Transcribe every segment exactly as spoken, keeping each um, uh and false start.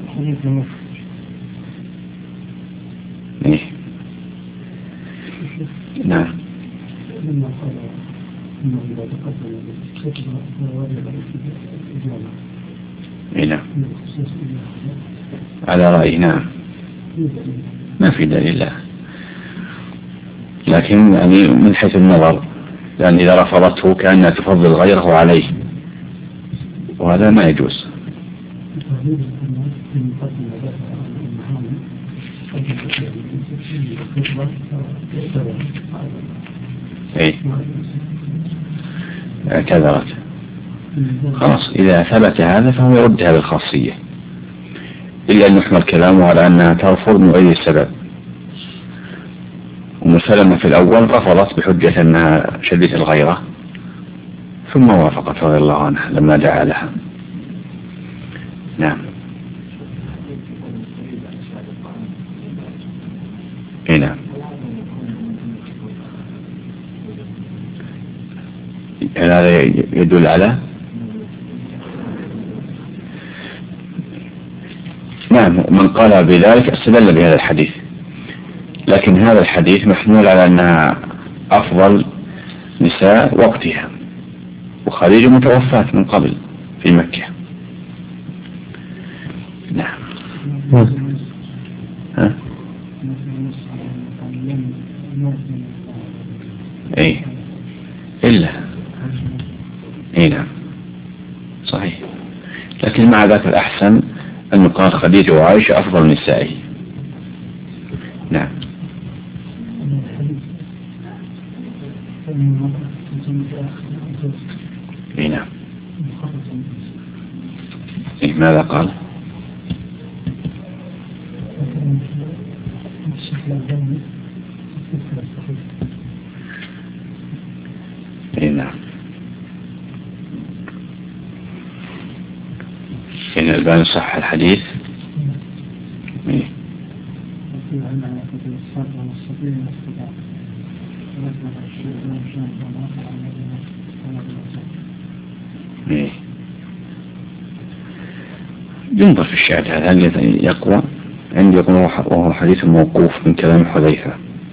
إيه؟ نعم. لما قال إنه إذا تقدم بالخطبة فواجب الإجابة. إيه نعم. على رأي نعم. ما في دليل لا، لكن يعني من حيث النظر، لأن إذا رفضته كأنها تفضل غيره عليه، وهذا ما يجوز. ايه اعتذرت خلاص. إذا ثبت هذا فهو يردها بالخاصية، إلا أن يحمل كلامه على أنها ترفض من غير سبب. أم سلمة في الأول رفضت بحجة أنها شديدة الغيرة، ثم وافقت رضي الله عنها لما دعا لها. نعم. اي نعم. هذا يدل على نعم من قال بذلك استدل بهذا الحديث، لكن هذا الحديث محمول على أنها أفضل نساء وقتها، وخديجة متوفاة من قبل في مكة. نعم. ها؟ اي إلا اي نعم صحيح، لكن مع ذلك الأحسن أن يقال خديجة وعائشة أفضل نسائه. نعم. اي نعم. إيه ماذا قال؟ اي نعم. إن البان صح الحديث. إيه. إيه. ينظر في الشاهد هذا هل يقوى؟ عندي يقول وهو حديث موقوف من كلام حذيفة،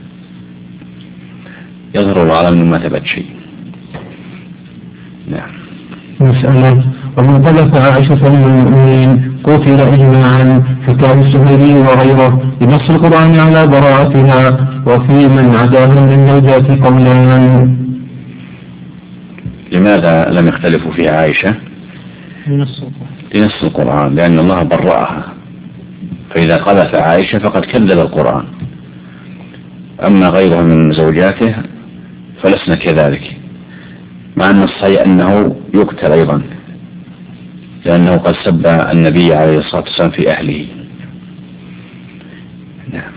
يظهر على أنه ما ثبت شيء. نعم. مسألة: ومن قذف عائشة من المؤمنين قتل إجماعا، حكاه السهيلي وغيره بنص القرآن على براءتها، وفي من عداها من الزوجات قولان. لماذا لم يختلفوا في عائشة؟ لنص القرآن، لأن الله برأها، فإذا قذف عائشة فقد كذب القرآن. أما غيره من زوجاته فلسنا كذلك، مع أن الصحيح أنه يقتل أيضا، لأنه قد سب النبي عليه الصلاة والسلام في أهله. نعم.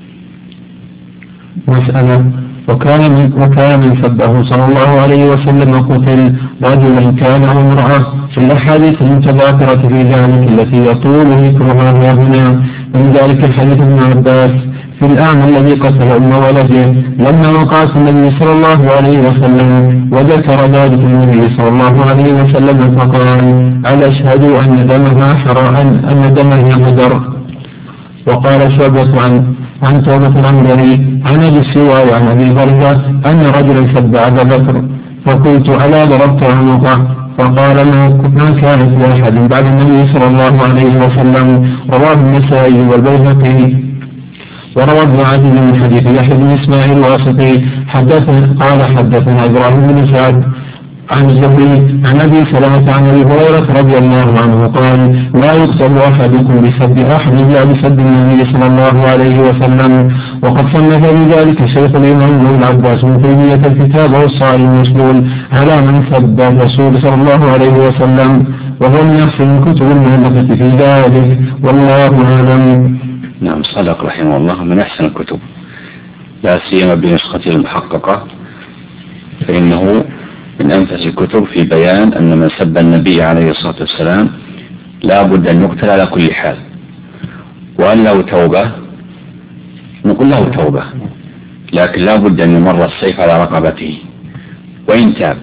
مسألة: وكان من, وكان من سبه صلى الله عليه وسلم قتل رجلا كان أو امرأة، في الأحاديث المتذاكرة في ذلك التي يطول ذكرها هنا، من ذلك الحديث ابن عباس في الأعمى الذي قتل أم ولده لما وقعت النبي صلى الله عليه وسلم، وذكر ذلك النبي صلى الله عليه وسلم فقال: ألا أشهد أن دمها حرام أن دمها هدر. وقال شعبة عن عن توبة العنبري عن أبي السواء عن أبي برزة أن رجلا سب أبا بكر، فقلت: ألا ضربت عنقه؟ فقال: ما كانت لأحد بعد النبي صلى الله عليه وسلم. رواه النسائي والبيهقي. وروى ابن عدي من حديث يحيى بن إسماعيل الواسطي حدثنا قال: حدثنا إبراهيم بن سعد عن الزهري عن أبي سلمة عن أبي هريرة رضي الله عنه قال: لا يقتل أحدكم بسب أحد إلا بسب النبي صلى الله عليه وسلم. وقد صنف بذلك شيخ الإمام ابن عباس بن تيمية الكتاب والصائم المسلول على من سب الرسول صلى الله عليه وسلم، وهو من أحسن الكتب المؤلفة في ذلك، والله أعلم. نعم صدق رحمه الله، من أحسن الكتب، لا سيما بنسخته المحققة، فإنه من أنفس الكتب في بيان أن من سب النبي عليه الصلاة والسلام لا بد أن يقتل على كل حال، وأن له توبة نقول له توبة، لكن لا بد أن يمر السيف على رقبته وإن تاب،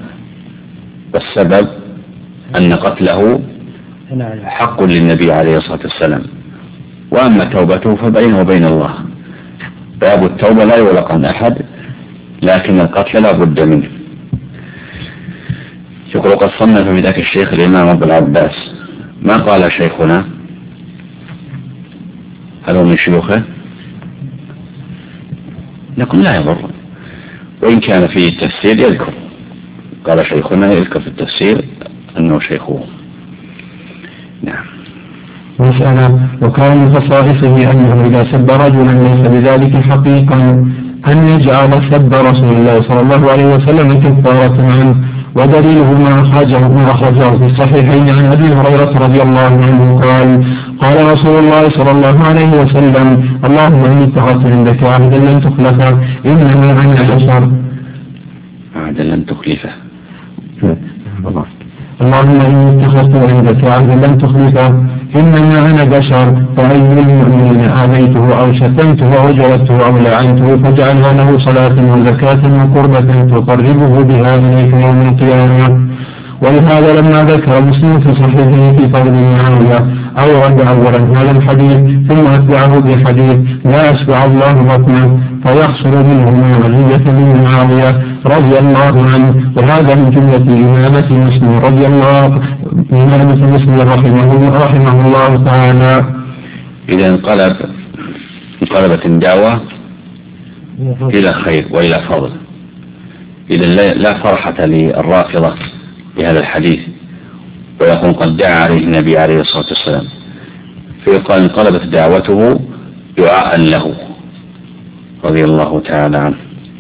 والسبب أن قتله حق للنبي عليه الصلاة والسلام، وأما توبته فبينه وبين الله. باب التوبة لا يغلق عن أحد، لكن القتل لا بد منه. يقول قد صنف في ذاك الشيخ الإمام أبو العباس. ما قال شيخنا؟ هل هو من شيوخه؟ نقول لا يضر، وإن كان في التفسير يذكر. قال شيخنا يذكر في التفسير أنه شيخه. نعم. مسألة. وكان من خصائصه أنه إذا سب رجلا ليس بذلك حقيقا أن يجعل سب رسول الله صلى الله عليه وسلم كفارة عنه. ودليله ما أخرجه ما أخرجه في الصحيحين عن أبي هريرة رضي الله عنه قال قال رسول الله صلى الله عليه وسلم اللهم إني اتخذت عندك عهدا لن تخلفه إنما أنا بشر. عهدا لن تخلفه. اللهم إني اتخذت عندك عهدا لن تخلفه إنما أنا بشر فأي المؤمنين آذيته أو شتمته أو جلدته أو لعنته فجعلها له صلاة وزكاة وقربة تقربه بها إليك يوم القيامة. ولهذا لما ذكر مسلم في صحيحه في فضل معاوية أورد أولا هذا الحديث ثم أتبعه بحديث لا أشبع الله بطنه فيحصل منه ما ولية من معاوية رضي الله عنه. وهذا من جملة إمامة مسلم رضي الله إمامة مسلم رحمه, رحمه الله تعالى. إذا انقلب انقلبت الدعوة إلى خير وإلى فضل. إذا لا فرحة للرافضة بهذا الحديث ويقول قد دعا عليه النبي عليه الصلاة والسلام، فيقال انقلبت دعوته دعاء له رضي الله تعالى عنه.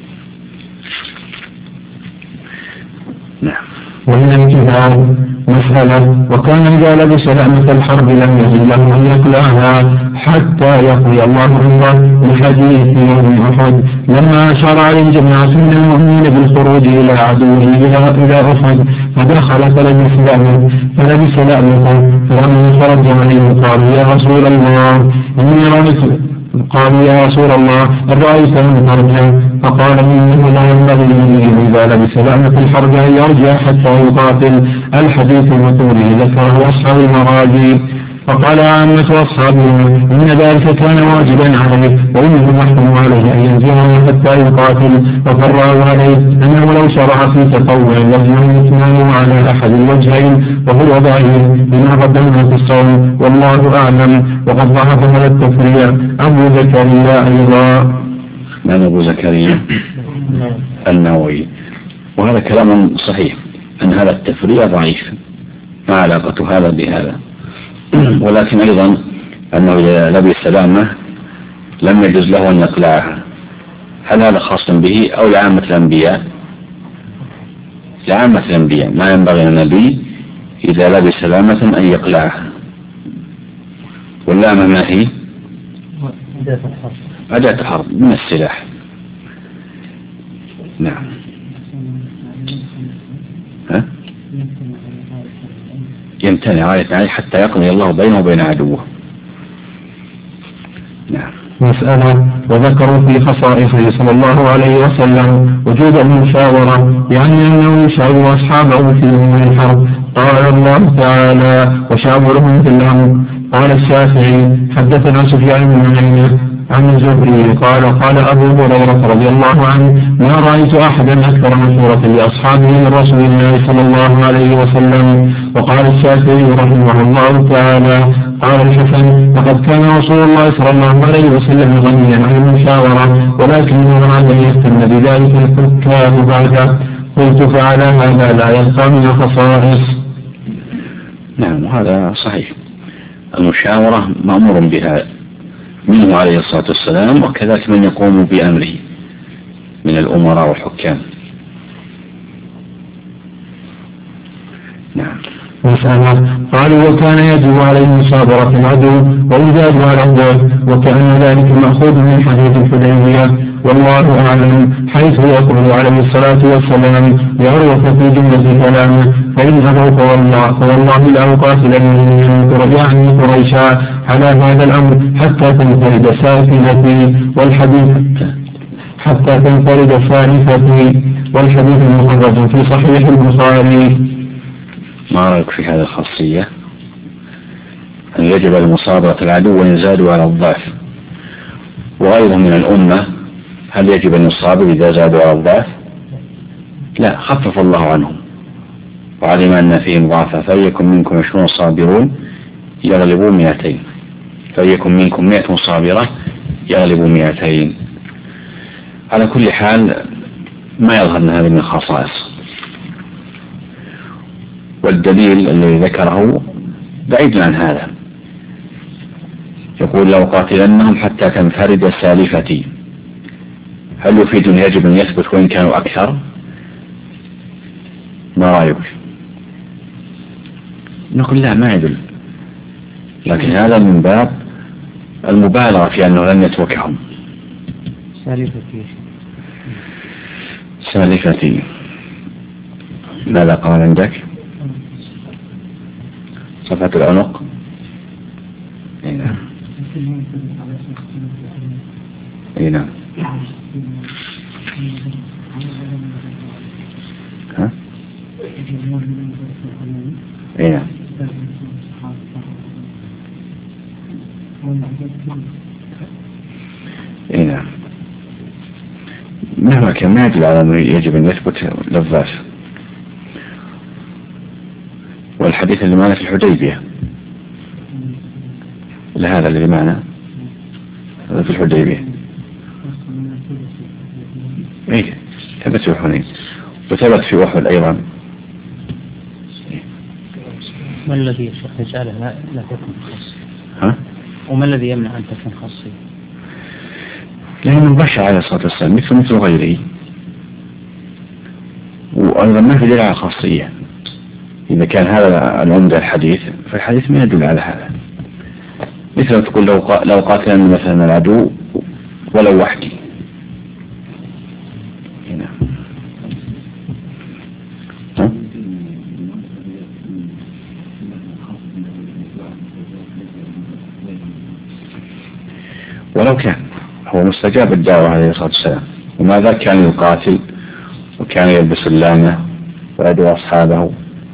نعم. ومن الجهاد مسألة. وكان إذا لبس لأمة الحرب لم يجد له أن يقلعها حتى يقضي الله أمره لحديث يوم أحد لما أشار عليه جماعة من المؤمنين بالخروج إلى عدوه إلى أحد فدخل فلبس لأمه فلبس لأمته فلما خرج عليه قال يا رسول الله إني رأيت قال يا رسول الله رأيت أن ترجع فقال إنه لا ينبغي لي إذا لبس لأمة الحرب أن يرجع حتى يقاتل. الحديث المذكور ذكره أصحاب المراجي. فقال عامة أصحابه إن ذلك كان واجبا عليه وإنه محكم عليه أن ينزعه حتى يقاتل. وفرعوا عليه أنه لو شرع في تطوع لزم يتمامه على أحد الوجهين وهو ضعيف بما قدمنا في الصوم والله أعلم. وقد ضعف هذا التفريع أبو زكريا أيضا. من أبو زكريا النووي. وهذا كلام صحيح أن هذا التفريع ضعيف، ما علاقة هذا بهذا. ولكن أيضا أنه إذا لبس سلامة لم يجوز له أن يقلعها. هل هذا خاص به أو لعامة الأنبياء؟ لعامة الأنبياء ما ينبغي للنبي إذا لبس سلامة أن يقلعها. واللامة ما هي؟ أداة حرب من السلاح. نعم. ها؟ يمتنع عليه حتى يقضي الله بينه وبين عدوه. نعم. مسألة. وذكروا في خصائصه صلى الله عليه وسلم وجود المشاورة يعني أنه يشاور أصحابه في يوم الحرب. قال الله تعالى وشاورهم في الأمر. قال الشافعي حدثنا سفيان بن عيينة عن الزهري قال قال أبو هريرة رضي الله عنه ما رأيت أحدا أكثر مشورة لأصحابه من رسول الله صلى الله عليه وسلم. وقال الشافعي رحمه الله تعالى قال الحسن لقد كان رسول الله صلى الله عليه وسلم غنيا عن المشاورة ولكنه أراد أن يهتم بذلك الحكام بعده. قلت فعلى هذا لا يبقى من الخصائص. نعم هذا صحيح. المشاورة مأمور بها منه عليه الصلاة والسلام وكذلك من يقوم بأمره من الأمراء والحكام. نعم. مسألة. قالوا وكان يجب عليه مصابرة العدو وإيجاد على الضعف وكأن ذلك مأخوذ من حديث الحديبية والله أعلم حيث يقول عليه الصلاة والسلام لعروة في جملة كلامه فإن أبوا فوالله فوالله لا أقاتلن يعني قريشا على هذا الأمر حتى تنفرد سافنتي والحديث حتى تنفرد سالفتي والحديث المخرج في صحيح البخاري. ما رأيك في هذه الخاصية أن يجب المصابرة العدو وإن زادوا على الضعف، وغيرهم من الأمة هل يجب أن يصابر إذا زادوا على الضعف؟ لا، خفف الله عنهم وعلم أن فيهم ضعفا، فليكن منكم عشرون صابرون يغلبوا مئتين، فليكن منكم مئة صابرة يغلبوا مئتين. على كل حال ما يظهر أن هذه من الخصائص، والدليل الذي ذكره بعيد عن هذا. يقول لو قاتلنهم حتى تنفرد سالفتي، هل يفيد أن يجب أن يثبت وإن كانوا أكثر؟ ما رأيك؟ نقول لا، ما يدل، لكن هذا من باب المبالغة في أنه لن يتركهم. سالفتي سالفتي ماذا قال عندك؟ صفحة العنق. اي نعم اي نعم ها اي نعم اي نعم مهما كان ما يدل على أنه يجب أن يثبت لفظات. والحديث اللي معنا في الحديبية، لهذا الذي معنا في الحديبية ايه ثبت في حنين وثبت في أحد أيضا. ما الذي يشرح رسالة لا, لا تكون خاصة؟ ها؟ وما الذي يمنع أن تكون خاصة؟ لأن البشر عليه الصلاة والسلام مثل مثل غيره، وأيضا ما في دليل على خاصية. إذا كان هذا العمدة الحديث فالحديث ما يدل على هذا. مثل تقول لو لو قاتلني مثلا العدو ولو وحدي. هنا ها؟ ولو كان هو مستجاب الدعوة عليه الصلاة والسلام، وماذا كان يقاتل وكان يلبس اللامة ويدعو أصحابه.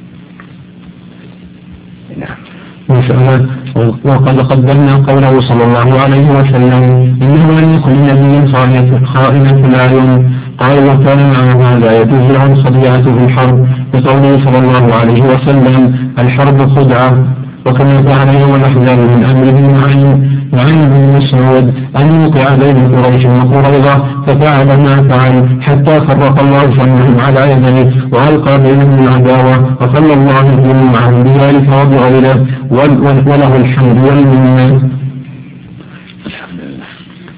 نعم. مسألة. وقد قدمنا قوله صلى الله عليه وسلم إنه لم يكن لنبي خائنة الأعين، قال وكان مع هذا يجوز له الخديعة في الحرب بقوله صلى الله عليه وسلم الحرب خدعة، وكما فعل يوم الأحزاب من أمره معين وعن ابن مسعود أن يوقع بين قريش وقريظة ففعل ما فعل حتى فرق الله جمعهم على يديه وألقى بينهم العداوة وخلى الله الدين معهم بذلك وبغيره وله الحمد والمنة. الحمد لله.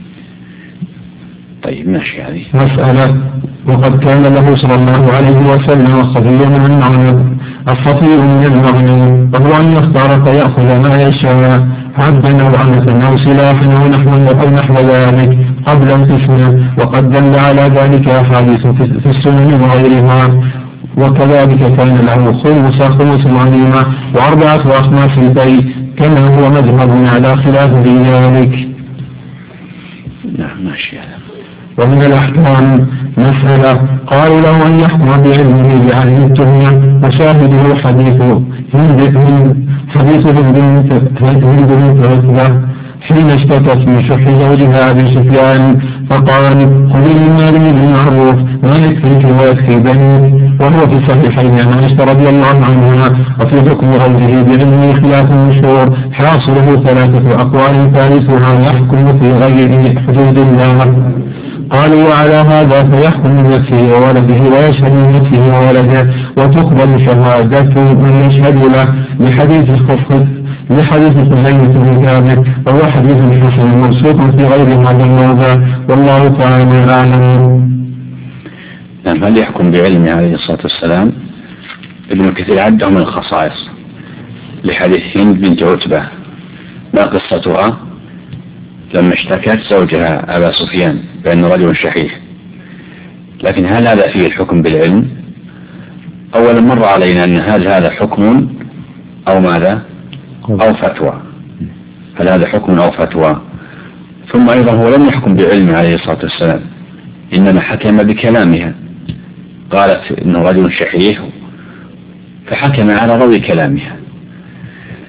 طيب ماشي هذه مسألة. وقد كان له صلى الله عليه وسلم صفي من المغنم، الصفي من المغنم وهو أن يختار فيأخذ ما يشاء عبدا أو أمة أو سلاحا أو نحو أو نحو ذلك قبل القسمة، وقد دل على ذلك أحاديث في السنن وغيرها. وكذلك كان له خمس خمس غنيمة وأربعة أخماس البيت كما هو مذهب على خلاف في ذلك. نعم ماشي. ومن الأحكام مسألة. قالوا له أن يحكم بعلمه بعلم التهمة وشاهده حديث هند حديث هند بنت عتبة حين اشتكت من شح زوجها أبي سفيان فقال خذي من ماله بالمعروف ما يكفيك ويكفي بنيك، وهو في الصحيحين عن عائشة رضي الله عنها. وفي حكم غيره بعلمه خلاف مشهور حاصله ثلاثة أقوال ثالثها يحكم في غير حدود الله. قالوا وعلى هذا فيحكم من نفسه وولده ويشهد من نفسه وولده وتقبل شهادته من يشهد له لحديث الخفخ لحديث خزيمة بن ثابت وهو حديث حسن منسوخ في غير هذا الموضع والله تعالى أعلم. نعم. هل يحكم بعلمه عليه الصلاة والسلام؟ ابن كثير عده من الخصائص لحديث هند بنت عتبة. ما قصتها؟ لما اشتكت زوجها أبا سفيان بأنه رجل شحيح. لكن هل هذا فيه الحكم بالعلم؟ أولا مر علينا أن هل هذا حكم أو ماذا أو فتوى؟ هل هذا حكم أو فتوى؟ ثم أيضا هو لم يحكم بعلمه عليه الصلاة والسلام، إنما حكم بكلامها. قالت إنه رجل شحيح فحكم على روي كلامها.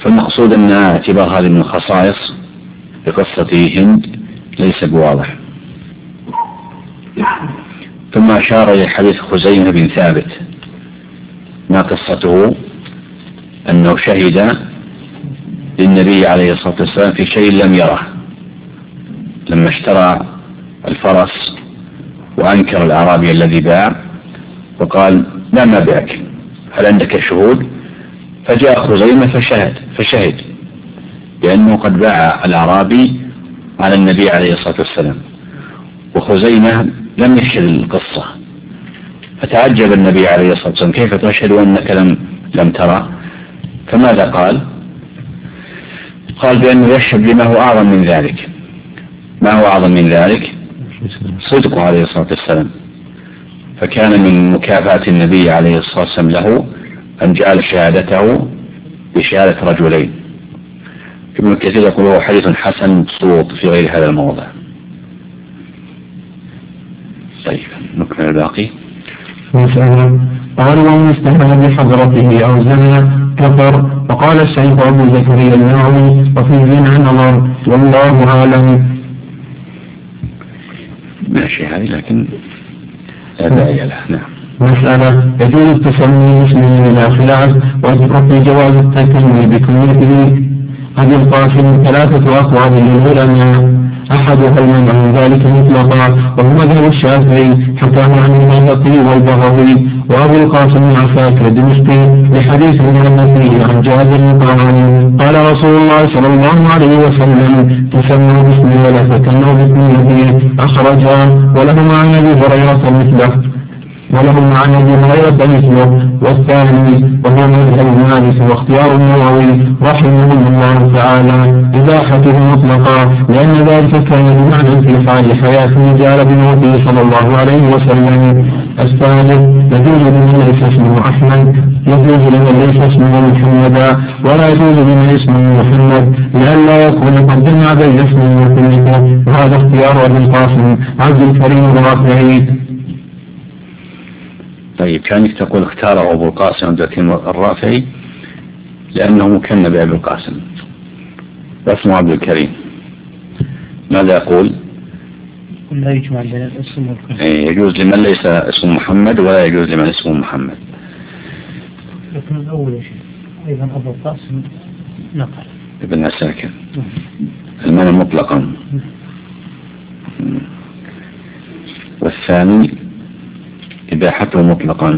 فالمقصود أن اعتبار هذه من الخصائص بقصة هند ليس بواضح. ثم أشار إلى حديث خزيمة بن ثابت، ما قصته؟ أنه شهد للنبي عليه الصلاة والسلام في شيء لم يره، لما اشترى الفرس وأنكر الأعرابي الذي باع وقال لا ما بعك، هل عندك شهود؟ فجاء خزيمة فشهد فشهد لأنه قد باع الأعرابي على النبي عليه الصلاة والسلام، وخزيمة لم يشهد القصة، فتعجب النبي عليه الصلاة والسلام كيف تشهد وأنك لم لم ترى؟ فماذا قال؟ قال بأنه يشهد لما هو أعظم من ذلك. ما هو أعظم من ذلك؟ صدقه عليه الصلاة والسلام. فكان من مكافأة النبي عليه الصلاة والسلام له أن جعل شهادته بشهادة رجلين. ابن كثير يقول هو حديث حسن صوت في غير هذا الموضع. طيب نكمل الباقي. قال ومن استهان بحضرته أو زنى كفر. وقال الشيخ أبو زكريا النووي وفي الزنا نظر والله أعلم. ماشي هذه لكن لا داعي لها. نعم. مسألة يجوز التسمي باسمه بلا خلاف، ويذكر في جواز التسمي بكنيته. هذه القاسم ثلاثة أقوال للعلماء، أحدها المنع من ذلك مطلقا وهو مذهب الشافعي حكاه عن البيهقي والبغوي وأبو القاسم عساكر الدمشقي لحديث النبي عن جابر قال قال رسول الله صلى الله عليه وسلم تسموا باسم ولا تكنوا باسم النبي أخرجا، ولهما عن أبي هريرة مثله ولهم عن ابي هريره مثله. والثاني وهو مذهب مالك واختيار النووي رحمه الله تعالى اباحته مطلقا، لان ذلك كان بمعنى في حال حياه جار بموته صلى الله عليه وسلم. الثالث يجوز لمن ليس اسمه احمد، يجوز لمن ليس اسمه محمدا، ولا يجوز لمن اسمه محمد لئلا يكون قد جمع بين اسمه وكنيته، وهذا اختيار ابي القاسم عبد الكريم الرافعي. طيب كانك تقول اختاره أبو القاسم عبد الكريم الرافعي لأنه مكنى بأبي القاسم واسمه عبد الكريم، ماذا يقول؟ لا يجمع بين الاسم والكنية. يجوز لمن ليس اسمه محمد ولا يجوز لمن اسمه محمد. لكن الأول شيء أيضا أبو القاسم نقل ابن عساكر المنع مطلقا. والثاني إباحته مطلقا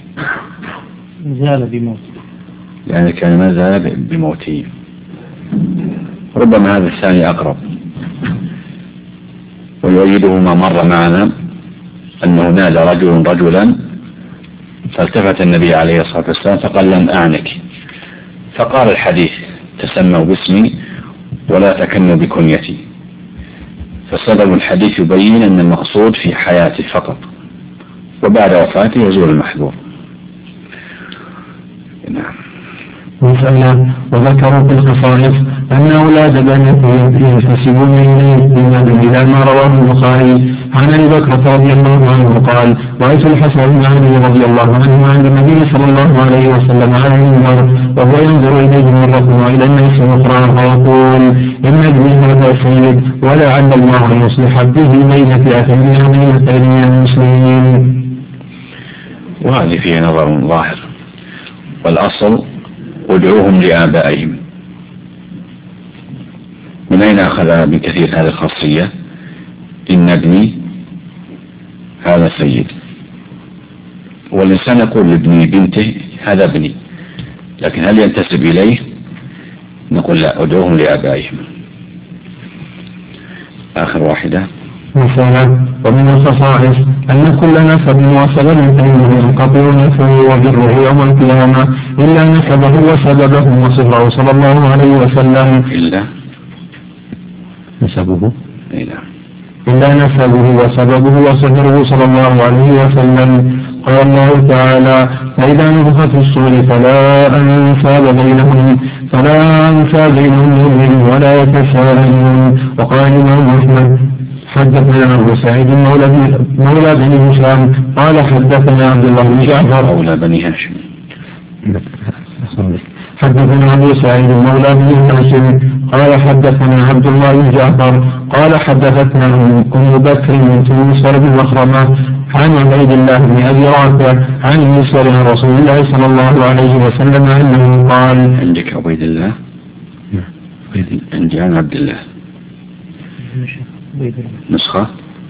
زال بموته، يعني كان ما زال بموته. ربما هذا الثاني أقرب، ويؤيده ما مر معنا أنه نادى رجل رجلا فالتفت النبي عليه الصلاة والسلام فقال لم أعنك، فقال الحديث تسموا باسمي ولا تكنوا بكنيتي. فصدر الحديث يبين أن المقصود في حياته فقط، وبعد وفاته يزول المحذور. نعم. مسألة وذكروا في الخصائص أن أولاد بنته ينتسبون إليه إلى ما رواه البخاري عن أبي بكر رضي الله عنه قال رأيت الحسن بن علي رضي الله عنه عند النبي صلى الله عليه وسلم على المنبر وهو ينظر إليه مرة وإلى الناس أخرى فيقول إن ابني هذا سيد ولعل الله أن يصلح به بين فئتين عظيمتين من المسلمين. وهذه فيه نظر ظاهر، والأصل ادعوهم لآبائهم. من أين أخذ ابن كثير هذه الخاصية؟ إن ابني هذا سيد، والإنسان يقول لابني بنته هذا ابني، لكن هل ينتسب إليه؟ نقول لا، ادعوهم لآبائهم. آخر واحدة. مثلا ومن الخصائص أن كل نسب وسبب فإنه ينقطع نسبه وبره يوم القيامة إلا نسبه وسببه وصفره صلى الله عليه وسلم. إلا نسبه إلا إلا نسبه وسببه وصفره صلى الله عليه وسلم. قال الله تعالى فإذا نفخ في الصور فلا أنساب بينهم فلا أنساب بينهم يومئذ ولا يتساءلون. وقال الإمام أحمد حدثنا أبو سعيد مولى مولى بني هشام قال حدثنا عبد الله بن جعفر مولى بني هاشم حدثنا أبو سعيد مولى بن هاشم قال حدثنا عبد الله بن جعفر قال حدثتنا أم بكر بنت مسور بن مخرمة عن عبيد الله بن أبي رافع عن المسور عن رسول الله صلى الله عليه وسلم أنه قال. عندك عبيد الله؟ عندي عن عبد الله نسخة.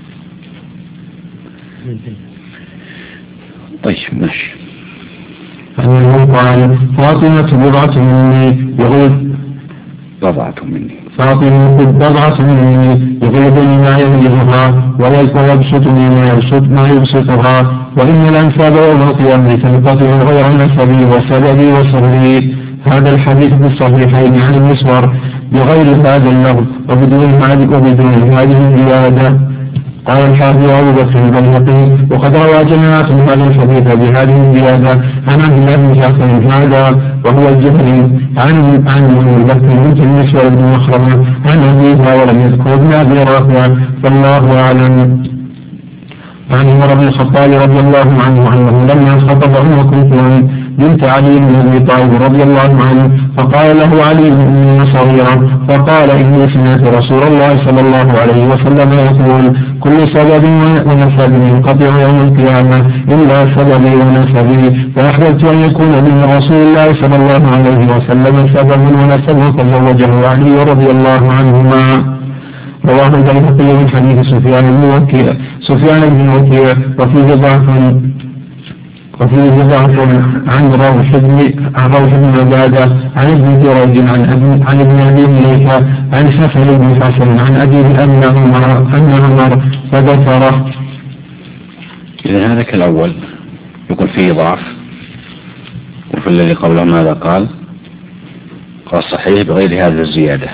طيب ماشي. أنه قال فاطمة بضعة مني يغلب بضعة مني فاطمة بضعة مني يغلبني ما يغلبها ويبسطني ما يبسط ما يبسطها وإن الأنساب يوم القيامة تنقطع غير نسبي وسببي وصبري. هذا الحديث في الصحيحين عن المسور بغير هذا اللفظ وبدون وبدون هذه الزيادة. قال الحافظ أبو بكر البيهقي وقد روى جماعة هذا الحديث بهذه الزيادة عن عبد الله بن جعفر هذا وهو الجهري عن عن أبي بكر بنت المسور بن مخرمة عن أبيها ولم يذكر ابن أبي رافع فالله أعلم. عن عمر بن الخطاب رضي الله عنه أنه لما خطب أم كلثوم بنت علي بن أبي طالب رضي الله عنه فقال له علي بن صغيرا فقال إني سمعت رسول الله صلى الله عليه وسلم يقول كل سبب ونسب ينقطع يوم القيامة إلا سببي ونسبي فأحببت أن يكون من رسول الله صلى الله عليه وسلم سبب ونسب فزوجه علي رضي الله عنهما. رواه البيهقي من حديث سفيان بن وكيع سفيان بن وكيع وفيه ضعف وفيه ضعف عن روح بن عن روح بن عبادة عن ابن جريج عن ابن عن ابن أبي مليكة عن سفر بن حسن عن أبيه أن عمر أن عمر فذكره. إذا هذا كالأول يقول فيه ضعف وفي الذي قبله ماذا قال؟ قال صحيح بغير هذه الزيادة.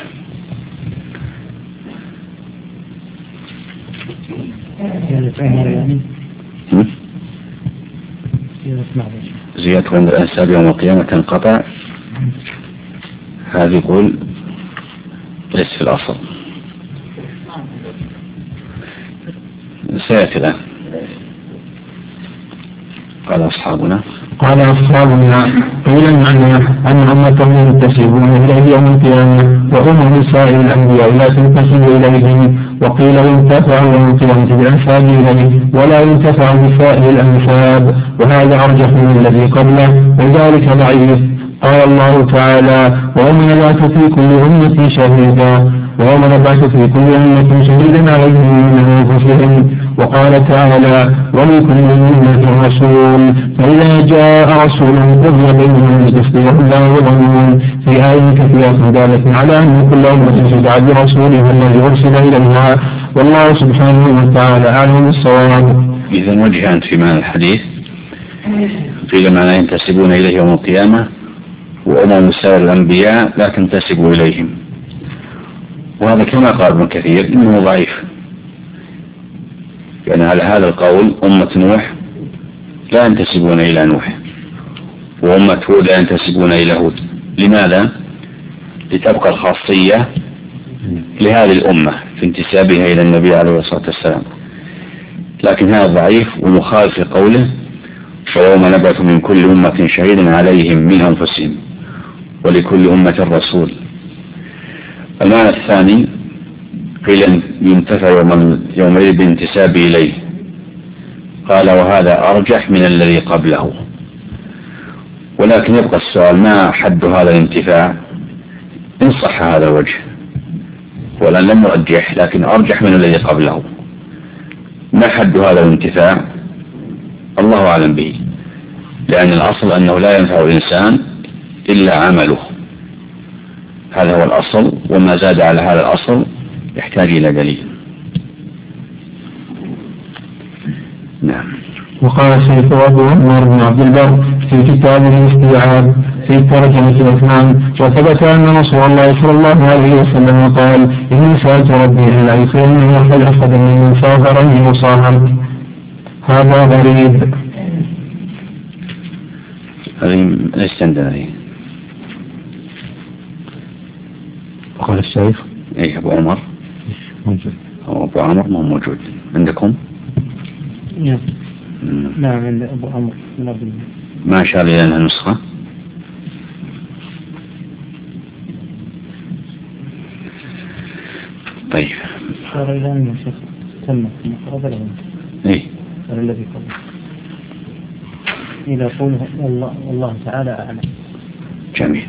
زيادة عند الأنساب يوم القيامة تنقطع هذا يقول ليس في الأصل سيأتي الآن. قال أصحابنا قال أصحابنا قيل المعنى أن أمتهم ينتسبون إليه يوم القيامة وأم نساء الأنبياء لا تنتسب إليهم وقيل ينتفع يوم القيامة بالأنساب إليه ولا ينتفع بسائر الأنساب وهذا أرجح من الذي قبله وذلك ضعيف. قال الله تعالى ويوم نبعث في كل أمة شهيدا ويوم نبعث في كل أمة شهيدا عليهم من أنفسهم. وقال تعالى ولكل أمة رسول فإذا جاء رسولهم قضي بينهم بالقسط وهم لا يظلمون. في آية كثيرة دالة على أن كل أمة تدعى برسولها الذي أرسل إليها والله سبحانه وتعالى أعلم بالصواب. إذن وجهان في معنى الحديث قيل معنى ينتسبون إليه يوم القيامة وأمم سائر الأنبياء لا تنتسب إليهم وهذا كما قال ابن كثير إنه ضعيف يعني على هذا القول أمة نوح لا ينتسبون إلى نوح وأمة هود لا ينتسبون إلى هود. لماذا؟ لتبقى الخاصية لهذه الأمة في انتسابها إلى النبي عليه الصلاة والسلام. لكن هذا ضعيف ومخالف في قوله ويوم نبعث من كل أمة شهيدا عليهم من أنفسهم ولكل أمة رسول. المعنى الثاني قيل ينتفع يومئذ بانتساب إليه قال وهذا أرجح من الذي قبله. ولكن يبقى السؤال ما حد هذا الانتفاع إن صح هذا الوجه ولن لم يرجح لكن أرجح من الذي قبله. ما حد هذا الانتفاع الله أعلم به لأن الأصل أنه لا ينفع الإنسان إلا عمله هذا هو الأصل وما زاد على هذا الأصل يحتاج إلى دليل. نعم. وقال الشيخ أبو عمر بن عبد البر في كتابه الاستيعاب في ترجمة الإسلام وثبت أن رسول الله صلى الله عليه وسلم قال إني سألت ربي ألا يكرمني أحد أحد من صاغرني مصاهر. هذا غريب. هذه ليس عندنا. وقال الشيخ ايه ابو عمر موجود. ابو عمر ما موجود عندكم؟ نعم نعم عند ابو عمر بن عبد الله. ما شاء الله لنا نسخة طيب. صار إلى أن الشيخ تم المقرب له إيه الذي قبل إلى قوله والله, والله تعالى أعلم. جميل.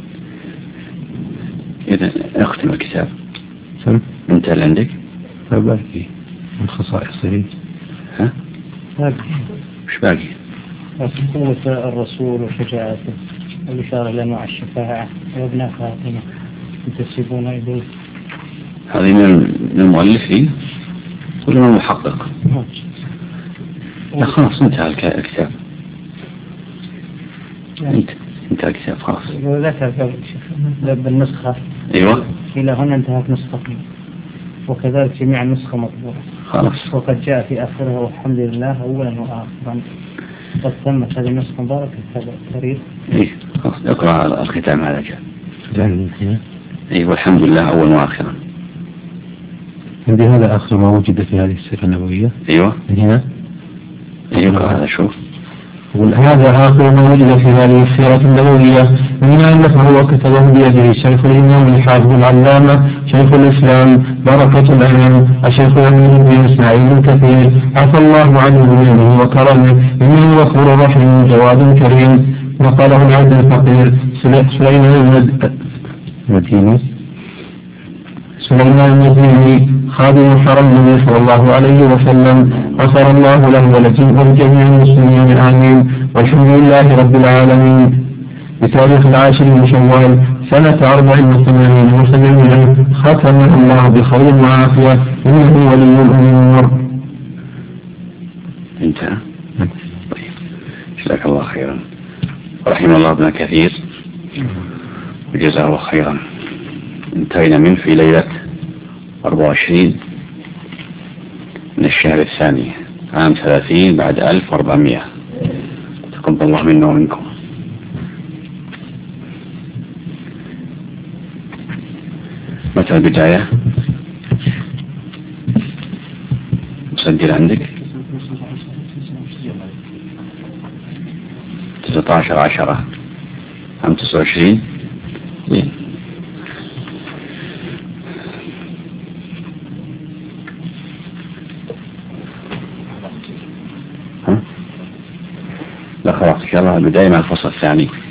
إذا أختم الكتاب. سم أنت اللي عندك؟ باقي من خصائصه. ها؟ باقي. مش باقي؟ قوة الرسول وشجاعته والإشارة إلى أنواع الشفاعة وابناء فاطمة ينتسبون إليه. هذه من المؤلفين ولا من المحقق؟ لا خلاص انتهى الكتاب. انت انتهى الكتاب خلاص. ذكر بالنسخة. ايوه. إلى هنا انتهت نسختنا وكذلك جميع النسخة مطبوعة. خلاص. وقد جاء في آخرها والحمد لله أولا وآخرا. قد تمت هذه النسخة مباركة هذا التاريخ. ايه خلاص اقرأ الختام هذا جاء. جميل. ايه والحمد لله أولا وآخرا. عندي هذا آخر ما وجد في هذه السيرة النبوية. ايوه. من هنا. ايوه هذا شوف. هذا آخر ما وجد في هذه السيرة النبوية من ألفه وكتبه بيده شيخ الإمام الحافظ العلامة شيخ الإسلام بركة الأنام الشيخ الأمين بن إسماعيل الكثير عفى الله عنه بمنه وكرمه إنه غفور رحيم جواد كريم. نقله العبد الفقير سليمان المديني سليمان المديني خادم حرم النبي صلى الله عليه وسلم غفر الله له ولجميع المسلمين آمين والحمد لله رب العالمين. بتاريخ العاشر من شوال سنة أربع وثمانين وسبعين ختمه الله بخير وعافية إنه ولي الأمور. انتهى. طيب جزاك الله خيرا ورحم الله ابن كثير وجزاه الله خيرا. انتهينا منه في ليلة أربعة وعشرين من الشهر الثاني عام ثلاثين بعد ألف وأربعمائة. تقبل الله منا ومنكم. متى البداية؟ مسجل عندك تسعة عشر عشرة عام تسعة وعشرين. لا خلاص إن شاء الله البداية مع الفصل الثاني.